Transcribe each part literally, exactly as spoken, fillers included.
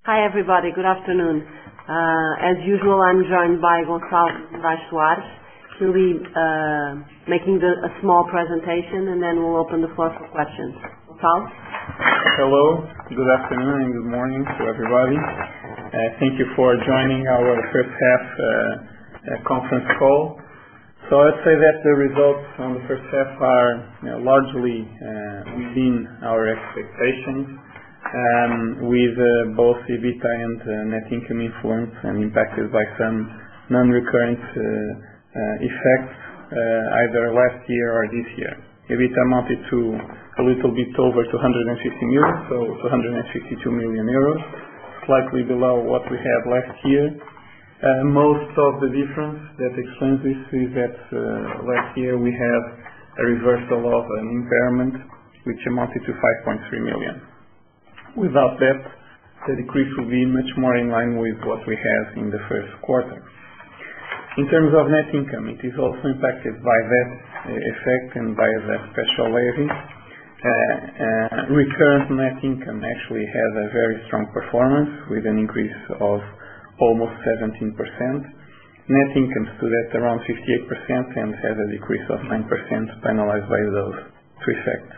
Hi everybody, good afternoon. Uh, as usual, I'm joined by Gonçalo Moraes Soares. He'll be uh, making the, a small presentation and then we'll open the floor for questions. Gonçalo? Hello, good afternoon and good morning to everybody. Uh, thank you for joining our first half uh, uh, conference call. So I'd say that the results on the first half are you know, largely uh, within our expectations, um, with uh, both EBITDA and uh, net income influenced and impacted by some non-recurrent uh, uh, effects uh, either last year or this year. EBITDA amounted to a little bit over two hundred fifty million, so two hundred fifty-two million euros, slightly below what we had last year. Uh, most of the difference that explains this is that uh, last year we had a reversal of an impairment which amounted to five point three million. Without that, the decrease would be much more in line with what we had in the first quarter. In terms of net income, it is also impacted by that uh, effect and by the special levy. Uh, uh, recurrent net income actually had a very strong performance with an increase of almost seventeen percent. Net income stood at around fifty-eight percent and had a decrease of nine percent penalized by those two effects.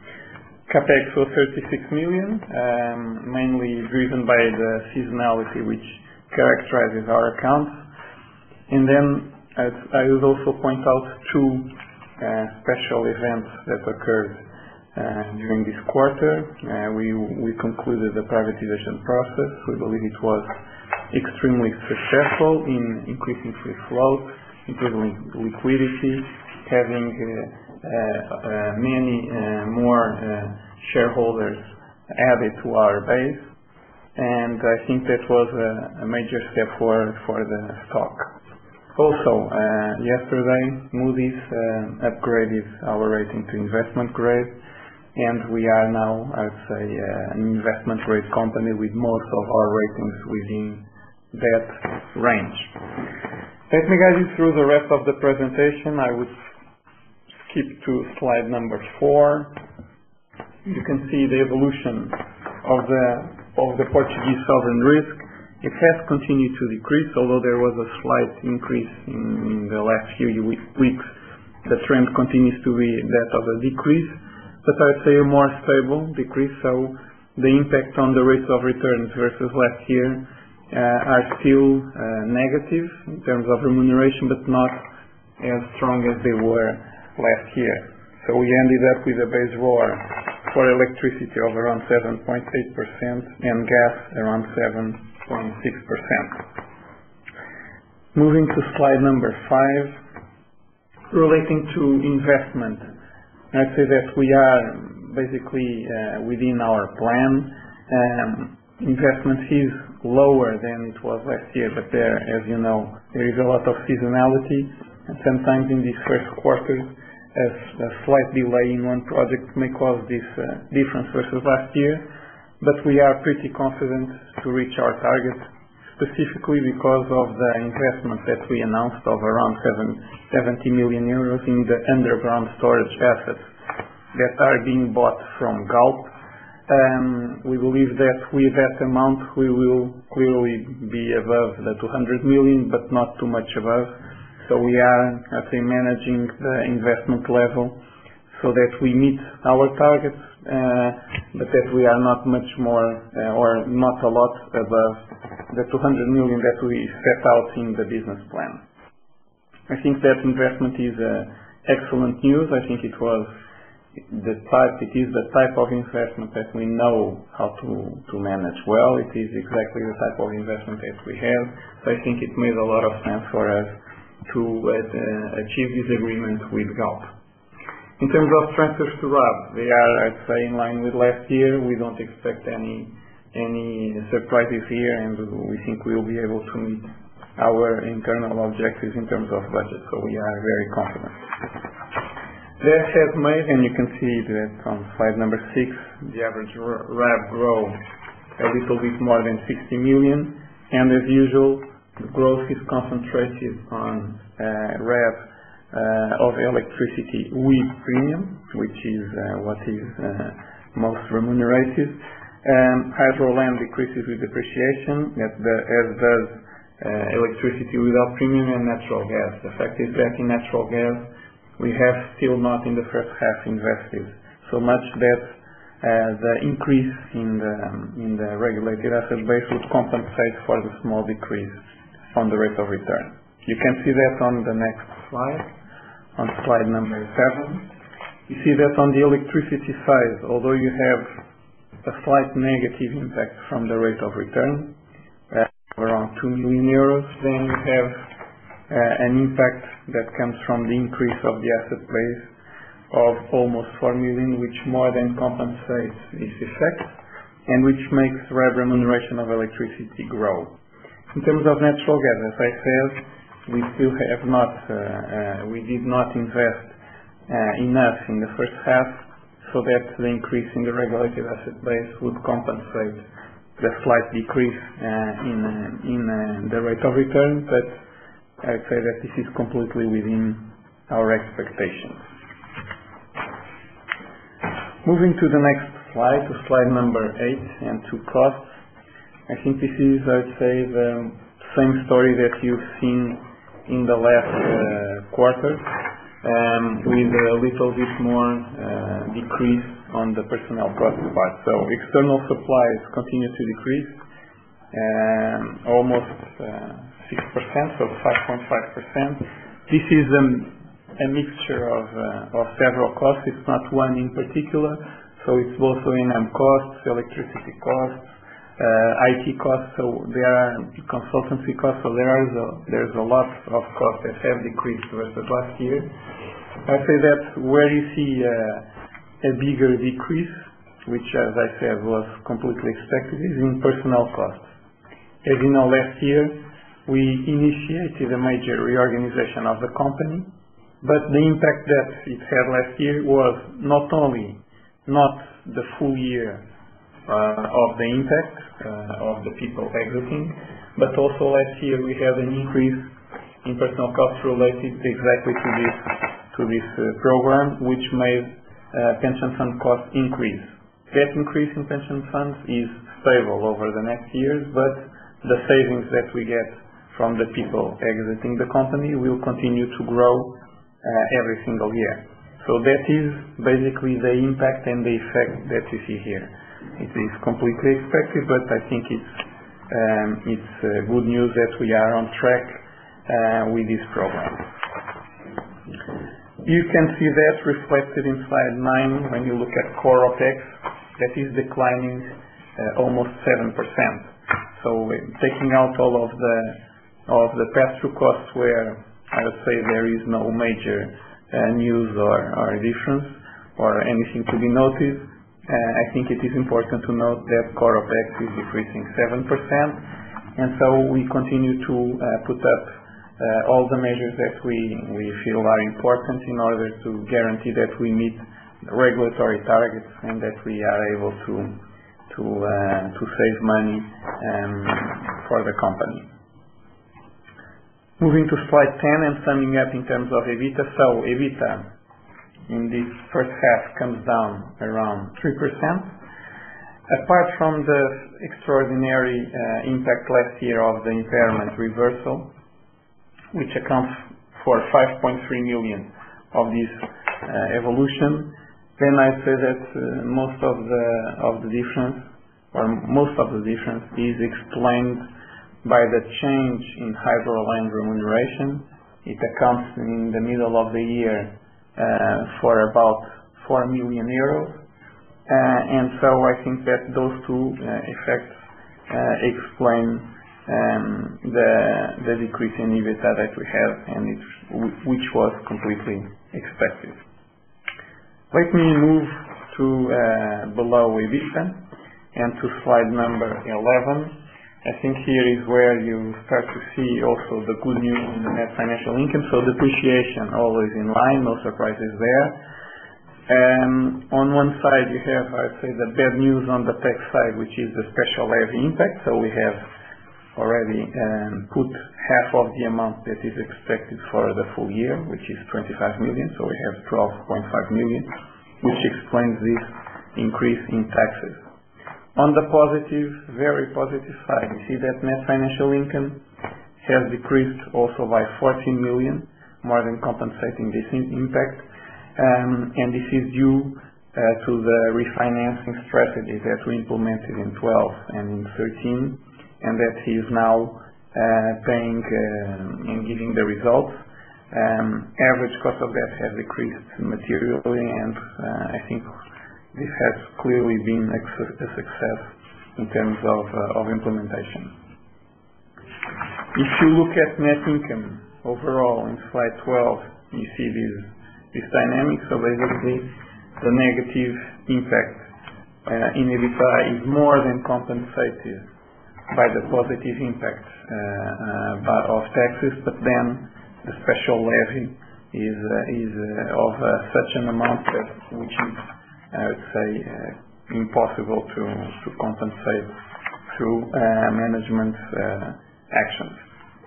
Capex was thirty-six million, um, mainly driven by the seasonality which characterizes our accounts. And then I'd, I would also point out two uh, special events that occurred uh, during this quarter. Uh, we, we concluded the privatization process. We believe it was extremely successful in increasing free float, improving liquidity, having uh, uh, uh, many uh, more uh, shareholders added to our base, and I think that was a, a major step for, for the stock. Also, uh, yesterday Moody's uh, upgraded our rating to investment grade, and we are now, I would say, uh, an investment grade company with most of our ratings within that range. Let me guide you through the rest of the presentation. I would skip to slide number four. You can see the evolution of the of the Portuguese sovereign risk. It has continued to decrease, although there was a slight increase in, in the last few weeks. The trend continues to be that of a decrease, but I would say a more stable decrease. So the impact on the rates of returns versus last year Uh, are still uh, negative in terms of remuneration, but not as strong as they were last year. So we ended up with a base R O R for electricity of around seven point eight percent and gas around seven point six percent. Moving to slide number five, relating to investment, I'd say that we are basically uh, within our plan. Um, investment is lower than it was last year, but there, as you know, there is a lot of seasonality, and sometimes in these first quarters a, a slight delay in one project may cause this uh, difference versus last year, but we are pretty confident to reach our target, specifically because of the investment that we announced of around seventy million euros in the underground storage assets that are being bought from Galp. Um, we believe that with that amount we will clearly be above the two hundred million, but not too much above. So we are, I think, managing the investment level so that we meet our targets, uh, but that we are not much more uh, or not a lot above the two hundred million that we set out in the business plan. I think that investment is uh, excellent news. I think it was the type, it is the type of investment that we know how to, to manage well. It is exactly the type of investment that we have. So I think it made a lot of sense for us to uh, achieve this agreement with Galp. In terms of transfers to R A B, they are, I'd say, in line with last year. We don't expect any any surprises here, and we think we will be able to meet our internal objectives in terms of budget. So we are very confident. That has made, and you can see that on slide number six, the average R A B grow a little bit more than sixty million, and as usual, the growth is concentrated on uh, R A B uh, of electricity with premium, which is uh, what is uh, most remunerated. Um, Hydroland decreases with depreciation, as, the, as does uh, electricity without premium and natural gas. The fact is that in natural gas we have still not in the first half invested so much that uh, the increase in the, um, in the regulated asset base would compensate for the small decrease on the rate of return. You can see that on the next slide, on slide number seven. You see that on the electricity side, although you have a slight negative impact from the rate of return, uh, around two million euros, then you have uh, an impact that comes from the increase of the asset base of almost four million, which more than compensates this effect and which makes remuneration of electricity grow. In terms of natural gas, as I said, we still have not, uh, uh, we did not invest uh, enough in the first half, so that the increase in the regulated asset base would compensate the slight decrease uh, in, uh, in uh, the rate of return, but I would say that this is completely within our expectations. Moving to the next slide, to slide number eight, and to costs. I think this is, I would say, the same story that you've seen in the last uh, quarter. Um, with a little bit more uh, decrease on the personnel cost part. So external supplies continue to decrease, um, almost uh, six percent, so five point five percent. This is um, a mixture of, uh, of several costs. It's not one in particular, so it's both O and M costs, electricity costs, uh, I T costs, so there are consultancy costs, so there is a, there's a lot of costs that have decreased versus last year. I say that where you see uh, a bigger decrease, which as I said was completely expected, is in personnel costs. As you know, last year we initiated a major reorganization of the company, but the impact that it had last year was not only not the full year uh, of the impact uh, of the people exiting, but also last year we had an increase in personnel costs related exactly to this to this uh, program, which made uh, pension fund costs increase. That increase in pension funds is stable over the next years, but the savings that we get from the people exiting the company will continue to grow uh, every single year. So that is basically the impact and the effect that you see here. It is completely expected, but I think it's um, it's uh, good news that we are on track uh, with this program. You can see that reflected in slide nine when you look at core OPEX, that is declining uh, almost seven percent. So uh, taking out all of the of the pass-through costs where I would say there is no major uh, news or, or difference or anything to be noted, uh, I think it is important to note that core OPEX is decreasing seven percent, and so we continue to uh, put up Uh, all the measures that we, we feel are important in order to guarantee that we meet regulatory targets and that we are able to to uh, to save money um, for the company. Moving to slide ten and summing up in terms of EBITDA. So EBITDA in this first half comes down around three percent. Apart from the extraordinary uh, impact last year of the impairment reversal, which accounts for five point three million of this uh, evolution, then I'd say that uh, most of the of the difference, or most of the difference, is explained by the change in Hydroland remuneration. It accounts in the middle of the year uh, for about four million euros, uh, and so I think that those two uh, effects uh, explain Um, the the decrease in EBITDA that we have, and it, which was completely expected. Let me move to uh, below EBITDA and to slide number eleven. I think here is where you start to see also the good news in the net financial income. So depreciation always in line, no surprises there. Um, on one side you have, I'd say, the bad news on the tax side, which is the special levy impact. So we have already um, put half of the amount that is expected for the full year, which is twenty-five million, so we have twelve point five million, which explains this increase in taxes. On the positive, very positive side, you see that net financial income has decreased also by fourteen million, more than compensating this impact. Um, and this is due uh, to the refinancing strategy that we implemented in twelve and in thirteen, and that is now uh, paying uh, and giving the results. Um, average cost of debt has decreased materially, and uh, I think this has clearly been a success in terms of, uh, of implementation. If you look at net income overall in slide twelve, you see this, this dynamic. So basically, the negative impact uh, in EBITDA is more than compensated by the positive impact uh, uh, of taxes, but then the special levy is, uh, is uh, of uh, such an amount that which is, I would say, uh, impossible to, to compensate through uh, management uh, actions.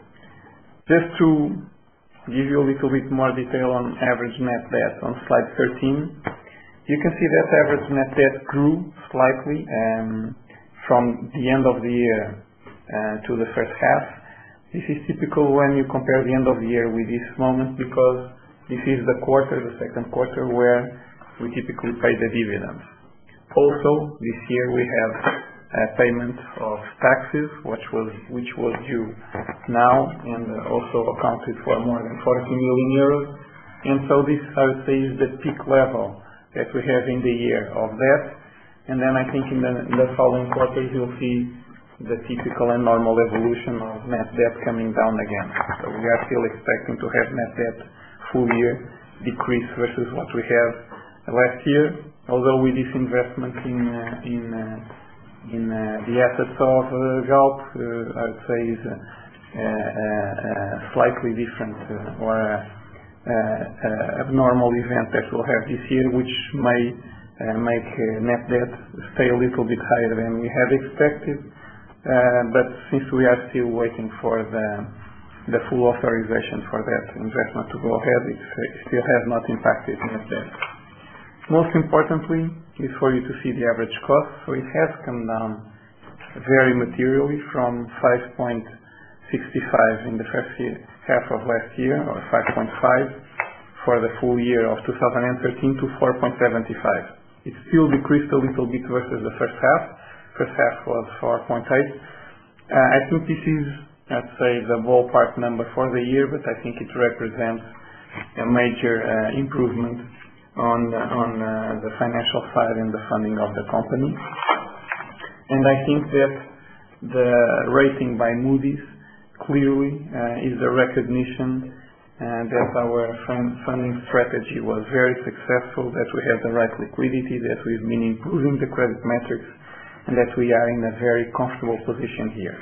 Just to give you a little bit more detail on average net debt on slide thirteen, you can see that average net debt grew slightly um, from the end of the year uh, to the first half. This is typical when you compare the end of the year with this moment, because this is the quarter, the second quarter, where we typically pay the dividends. Also, this year we have a payment of taxes, which was which was due now, and also accounted for more than forty million euros. And so this, I would say, is the peak level that we have in the year of that. And then I think in the, in the following quarters you'll see the typical and normal evolution of net debt coming down again. So we are still expecting to have net debt full year decrease versus what we have last year, although with this investment in uh, in uh, in uh, the assets of uh, Galp, uh, I would say is a, a, a slightly different uh, or a, a abnormal event that we'll have this year, which may uh, make uh, net debt stay a little bit higher than we had expected. Uh, but since we are still waiting for the the full authorization for that investment to go ahead, it still has not impacted net debt. Most importantly is for you to see the average cost. So it has come down very materially from five point six five in the first year, half of last year, or five point five for the full year of two thousand thirteen, to four point seven five. It still decreased a little bit versus the first half. First half was four point eight. Uh, I think this is, let's say, the ballpark number for the year, but I think it represents a major uh, improvement on on uh, the financial side and the funding of the company. And I think that the rating by Moody's clearly uh, is a recognition uh, that our fund funding strategy was very successful, that we have the right liquidity, that we've been improving the credit metrics, and that we are in a very comfortable position here.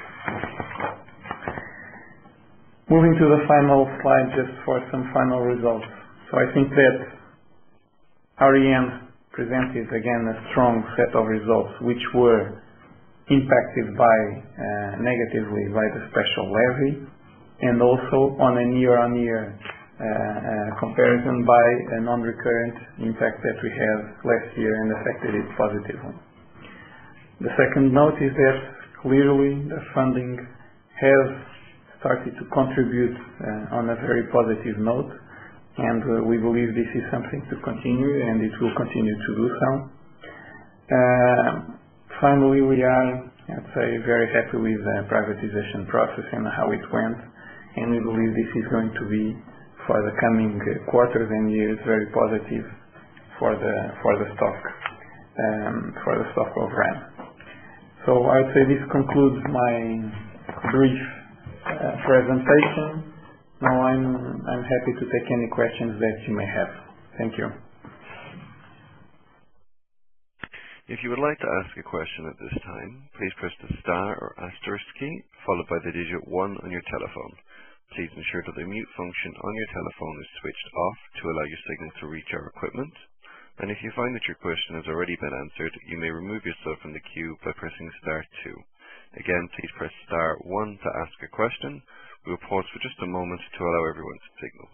Moving to the final slide, just for some final results. So I think that R E N presented again a strong set of results, which were impacted by uh, negatively by the special levy, and also on a year-on-year uh, uh, comparison by a non-recurrent impact that we had last year and affected it positively. The second note is that clearly the funding has started to contribute uh, on a very positive note, and uh, we believe this is something to continue, and it will continue to do so. Uh, finally, we are, I'd say, very happy with the privatization process and how it went, and we believe this is going to be, for the coming uh, quarters and years, very positive for the for the stock um, for the stock of R E N. So I'd say this concludes my brief uh, presentation. Now I'm, I'm happy to take any questions that you may have. Thank you. If you would like to ask a question at this time, please press the star or asterisk key, followed by the digit one on your telephone. Please ensure that the mute function on your telephone is switched off to allow your signal to reach our equipment. And if you find that your question has already been answered, you may remove yourself from the queue by pressing star two. Again, please press star one to ask a question. We will pause for just a moment to allow everyone to signal.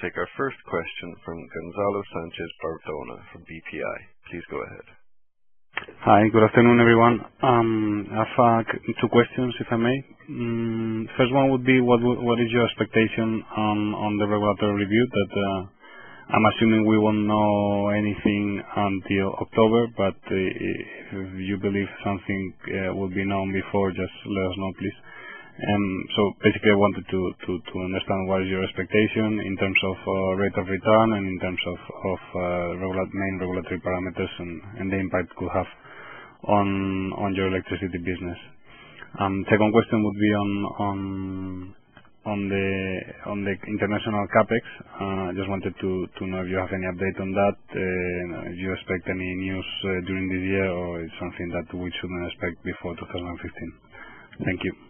take our first question from Gonzalo Sanchez-Bardona from B P I. Please go ahead. Hi, good afternoon, everyone. Um, I have uh, c- two questions, if I may. Mm, First one would be, what w- what is your expectation on on the regulatory review? That uh, I'm assuming we won't know anything until October, but uh, if you believe something uh, will be known before, just let us know, please. Um, So basically, I wanted to to to understand what is your expectation in terms of uh, rate of return and in terms of of uh, regula- main regulatory parameters and and the impact it could have on on your electricity business. Um, Second question would be on on on the on the international CapEx. Uh, I just wanted to to know if you have any update on that, uh, if you expect any news uh, during this year, or it's something that we shouldn't expect before two thousand fifteen. Thank you.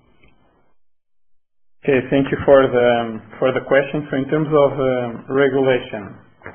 Okay, thank you for the for the question. So in terms of um, regulation,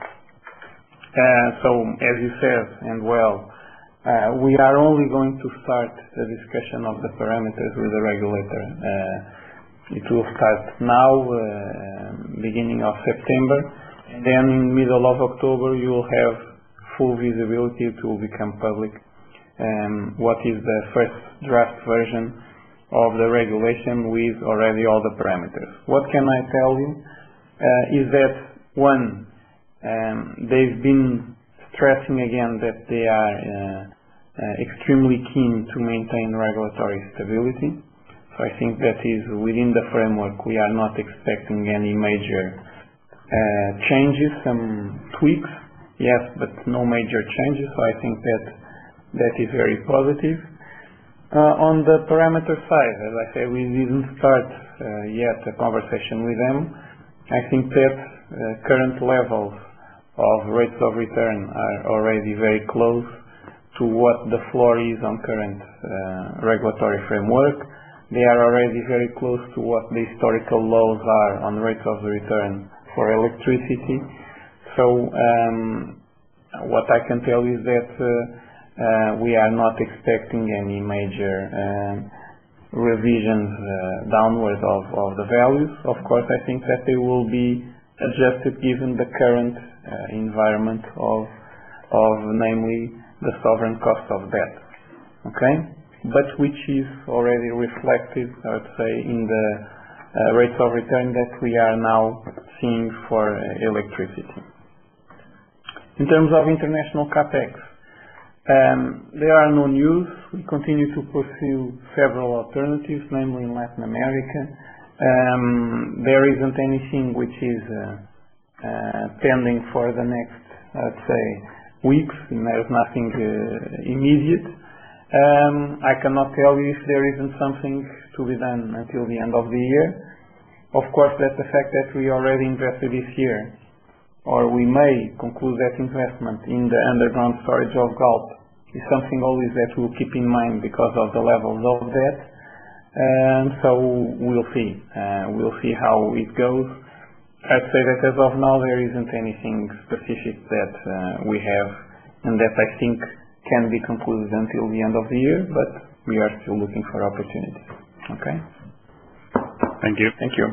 uh, so as you said, and well, uh, we are only going to start the discussion of the parameters with the regulator. Uh, it will start now, uh, beginning of September, and then in middle of October you will have full visibility. It will become public. Um, what is the first draft version of the regulation with already all the parameters. What can I tell you uh, is that, one, um, they've been stressing again that they are uh, uh, extremely keen to maintain regulatory stability. So I think that is within the framework. We are not expecting any major uh, changes, some tweaks, yes, but no major changes. So I think that that is very positive. Uh, on the parameter side, as I say, we didn't start uh, yet a conversation with them. I think that uh, current levels of rates of return are already very close to what the floor is on current uh, regulatory framework. They are already very close to what the historical lows are on rates of return for electricity. So um, what I can tell you is that uh, Uh, we are not expecting any major um, revisions uh, downward of, of the values. Of course, I think that they will be adjusted given the current uh, environment of, of namely the sovereign cost of debt. Okay, but which is already reflected, I would say, in the uh, rates of return that we are now seeing for uh, electricity. In terms of international CapEx. Um, there are no news. We continue to pursue several alternatives, namely in Latin America. Um, there isn't anything which is uh, uh, pending for the next, let's say, weeks. And there's nothing uh, immediate. Um, I cannot tell you if there isn't something to be done until the end of the year. Of course, that's the fact that we already invested this year, or we may conclude that investment in the underground storage of Galp, is something always that we'll keep in mind because of the levels of that. And so we'll see. Uh, we'll see how it goes. I'd say that as of now there isn't anything specific that uh, we have and that I think can be concluded until the end of the year, but we are still looking for opportunities. Okay? Thank you. Thank you.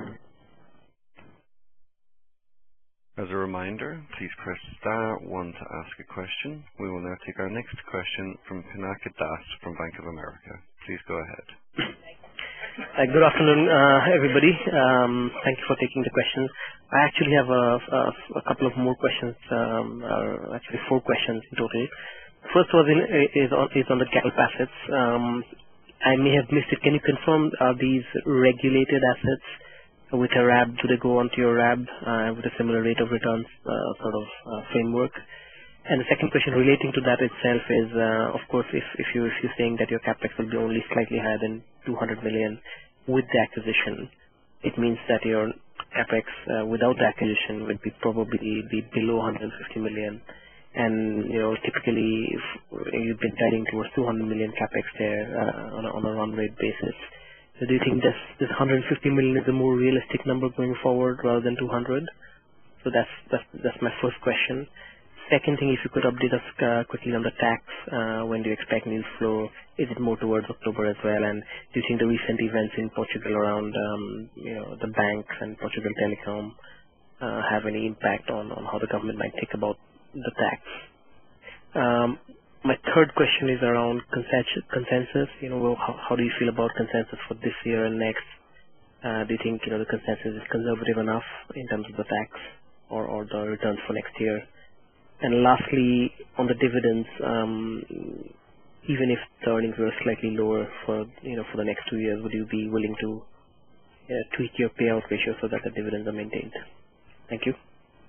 As a reminder, please press star one to ask a question. We will now take our next question from Pinaka Das from Bank of America. Please go ahead. Uh, good afternoon, uh, everybody. Um, thank you for taking the questions. I actually have a, a, a couple of more questions, um, uh, actually four questions in total. First was in, is, on, is on the Galp assets. Um, I may have missed it. Can you confirm, are these regulated assets? With a R A B, do they go onto your R A B uh, with a similar rate of returns uh, sort of uh, framework? And the second question relating to that itself is, uh, of course, if, if, you, if you're saying that your capex will be only slightly higher than two hundred million with the acquisition, it means that your capex uh, without the acquisition would be probably be below one hundred fifty million. And, you know, typically if you've been guiding towards two hundred million capex there uh, on, a, on a run rate basis. So do you think this, this one hundred fifty million is a more realistic number going forward rather than two hundred? So that's, that's, that's my first question. Second thing, if you could update us uh, quickly on the tax, uh, when do you expect news flow? Is it more towards October as well? And do you think the recent events in Portugal around, um, you know, the banks and Portugal Telecom uh, have any impact on, on how the government might think about the tax. Um, my third question is around consensus. consensus. You know, well, how, how do you feel about consensus for this year and next? Uh, do you think, you know, the consensus is conservative enough in terms of the tax or, or the returns for next year? And lastly, on the dividends, um, even if the earnings were slightly lower for, you know, for the next two years, would you be willing to uh, tweak your payout ratio so that the dividends are maintained? Thank you.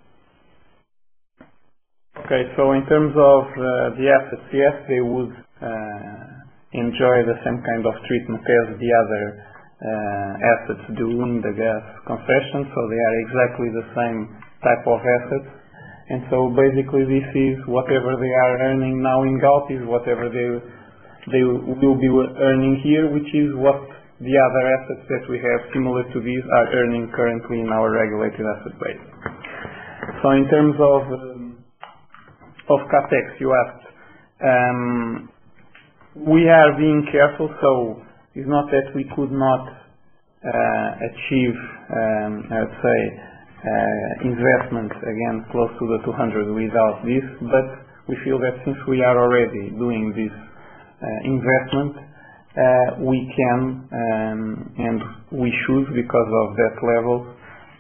Okay, so in terms of uh, the assets, yes, they would uh, enjoy the same kind of treatment as the other uh, assets do in the gas concession, so they are exactly the same type of assets. And so basically this is whatever they are earning now in Galp is whatever they they will be earning here, which is what the other assets that we have similar to these are earning currently in our regulated asset base. So in terms of um, of CAPEX, you asked, um, we are being careful, so it's not that we could not uh, achieve, um, I would say, Uh, investment again close to the two hundred without this, but we feel that since we are already doing this uh, investment, uh, we can um, and we should, because of that level, um,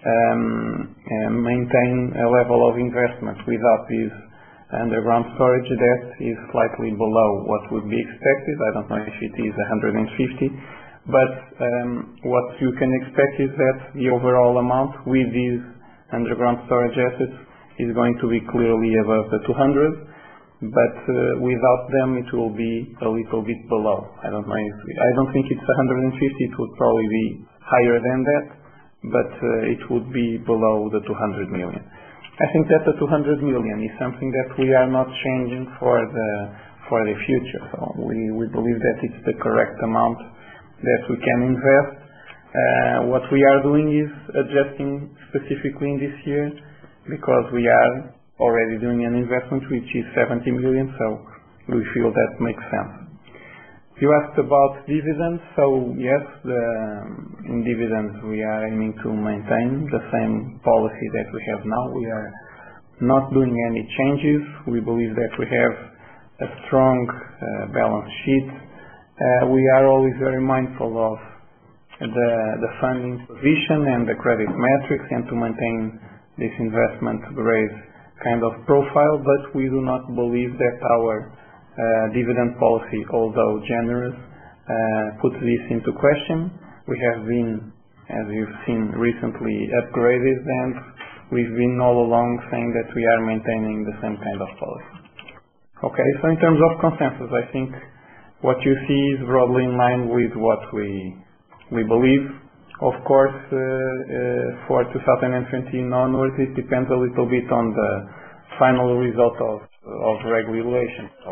uh, maintain a level of investment without this underground storage that is slightly below what would be expected. I don't know if it is one hundred fifty. But um, what you can expect is that the overall amount with these underground storage assets is going to be clearly above the two hundred, but uh, without them it will be a little bit below. I don't know if, I don't think it's one hundred fifty, it would probably be higher than that, but uh, it would be below the two hundred million. I think that the two hundred million is something that we are not changing for the for the future. So we, we believe that it's the correct amount that we can invest. Uh, what we are doing is adjusting specifically in this year because we are already doing an investment which is seventy million, so we feel that makes sense. You asked about dividends, so yes, the, in dividends we are aiming to maintain the same policy that we have now. We are not doing any changes. We believe that we have a strong uh, balance sheet. Uh, we are always very mindful of the, the funding position and the credit metrics and to maintain this investment grade kind of profile, but we do not believe that our uh, dividend policy, although generous, uh, puts this into question. We have been, as you've seen recently, upgraded, and we've been all along saying that we are maintaining the same kind of policy. Okay, so in terms of consensus, I think what you see is broadly in line with what we we believe. Of course, uh, uh, for two thousand twenty onwards, it depends a little bit on the final result of of regulation. So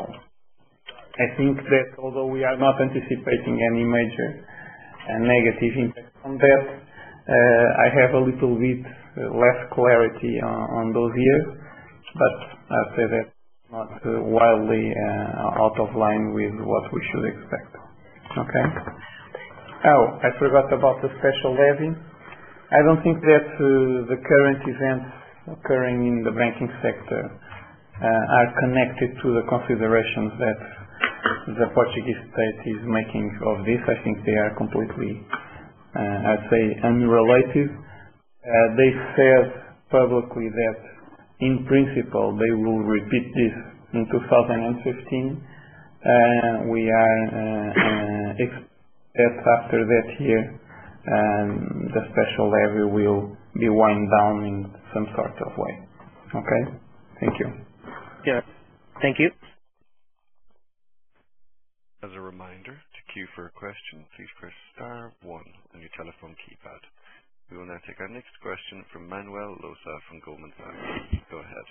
I think that although we are not anticipating any major uh, negative impact on that, uh, I have a little bit uh, less clarity on, on those years, but I'd say that not uh, wildly uh, out of line with what we should expect. Okay. Oh, I forgot about the special levy. I don't think that uh, the current events occurring in the banking sector uh, are connected to the considerations that the Portuguese state is making of this. I think they are completely, uh, I'd say, unrelated. Uh, they said publicly that in principle they will repeat this in two thousand fifteen. Uh, we are uh, uh, that after that year um, the special levy will be wound down in some sort of way. Okay? Thank you. Yeah. Thank you. As a reminder, to queue for a question, please press star one on your telephone keypad. We will now take our next question from Manuel Losa from Goldman Sachs. Go ahead.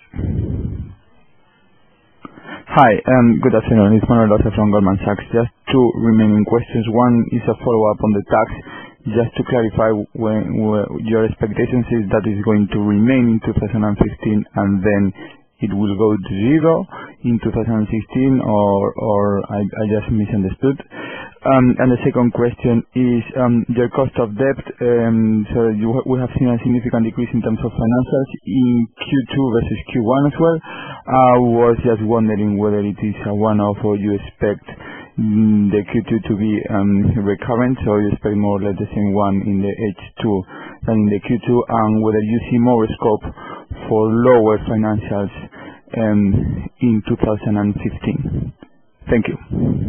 Hi, um, good afternoon. It's Manuel Losa from Goldman Sachs. Just two remaining questions. One is a follow-up on the tax. Just to clarify, when, when your expectations is that it's going to remain in two thousand fifteen and then it will go to zero in two thousand sixteen, or, or I, I just misunderstood. Um, and the second question is um, your cost of debt. Um, so you, ha- we have seen a significant decrease in terms of financials in Q two versus Q one as well. I was just wondering whether it is a one-off or you expect mm, the Q two to be um, recurrent, or you expect more or less the same one in the H two than in the Q two, and whether you see more scope for lower financials um, in two thousand fifteen. Thank you.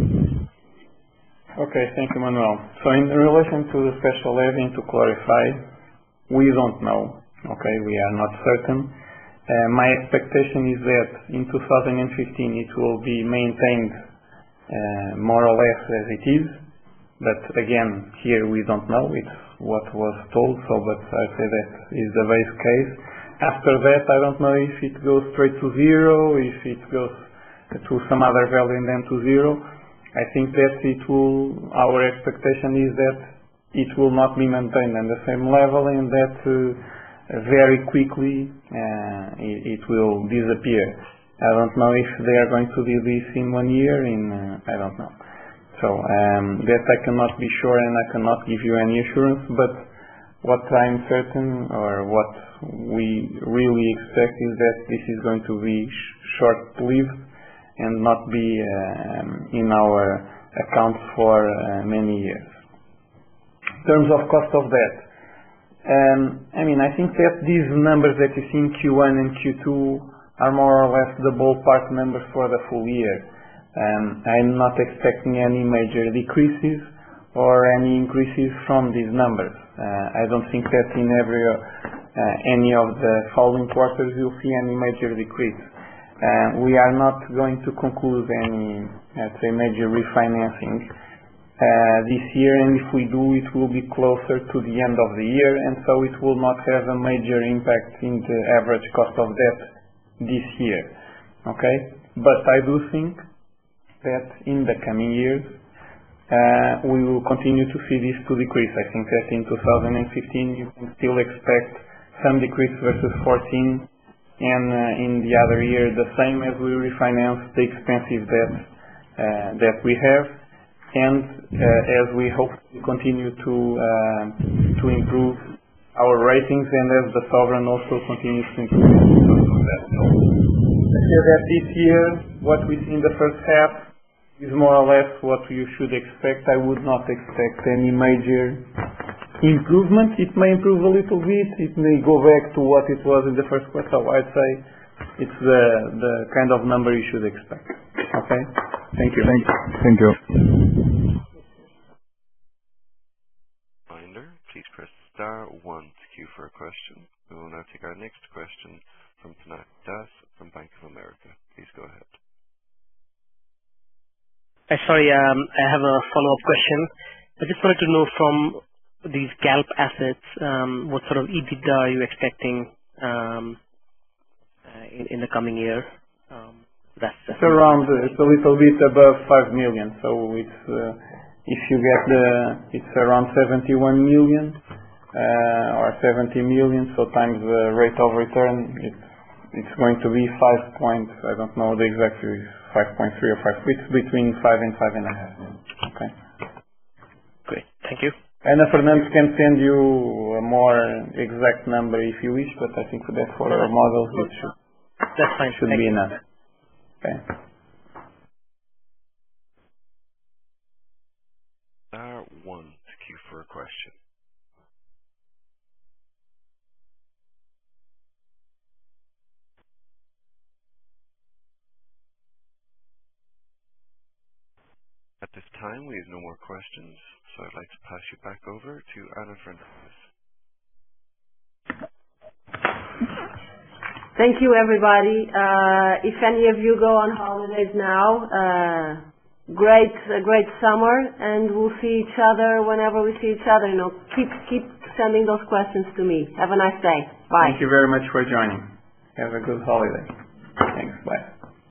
Okay, thank you, Manuel. So in relation to the special levy, to clarify, we don't know. Okay, we are not certain. Uh, my expectation is that in two thousand fifteen it will be maintained uh, more or less as it is. But again, here we don't know. It's what was told. So, but I say that is the base case. After that, I don't know if it goes straight to zero, if it goes to some other value and then to zero. I think that it will, our expectation is that it will not be maintained at the same level, and that uh, very quickly uh, it, it will disappear. I don't know if they are going to do this in one year, in uh, I don't know. So um, that I cannot be sure, and I cannot give you any assurance, but what I'm certain, or what we really expect, is that this is going to be sh short-lived and not be um, in our accounts for uh, many years. In terms of cost of debt, um, I mean, I think that these numbers that you see in Q one and Q two are more or less the ballpark numbers for the full year. Um, I'm not expecting any major decreases or any increases from these numbers. Uh, I don't think that in every uh, any of the following quarters you'll see any major decrease. Uh, we are not going to conclude any, let's say, major refinancing uh, this year, and if we do, it will be closer to the end of the year, and so it will not have a major impact in the average cost of debt this year. Okay? But I do think that in the coming years, uh, we will continue to see this to decrease. I think that in two thousand fifteen, you can still expect some decrease versus fourteen, and uh, in the other year the same, as we refinance the expensive debt uh, that we have, and uh, as we hope to continue to uh, to improve our ratings, and as the sovereign also continues to improve that. I feel that this year what we see in the first half is more or less what you should expect. I would not expect any major improvement. It may improve a little bit, it may go back to what it was in the first quarter. So I'd say it's the the kind of number you should expect. Okay? Thank you. Thank you. Thank you. Reminder, please press star one to queue for a question. We will now take our next question from Tanak Das from Bank of America. Please go ahead. Uh, sorry, um, I have a follow-up question. I just wanted to know from these Galp assets, um, what sort of EBITDA are you expecting um, uh, in, in the coming year? Um, that's, that's It's around, uh, it's a little bit above five million. So it's, uh, if you get the, it's around seventy-one million uh, or seventy million. So times the rate of return, it's it's going to be five point. I don't know the exact, five point three or five. It's between five and five and a half. Okay. great. Thank you. Ana Fernandes can send you a more exact number if you wish, but I think that for our models it should, That's fine. should Thank be you. enough. Okay. Star one to queue for a question. At this time, we have no more questions, so I'd like to pass you back over to Ana Fernandes. Thank you, everybody. Uh, if any of you go on holidays now, uh, great, a great summer, and we'll see each other whenever we see each other. You know, keep keep sending those questions to me. Have a nice day. Bye. Thank you very much for joining. Have a good holiday. Thanks. Bye.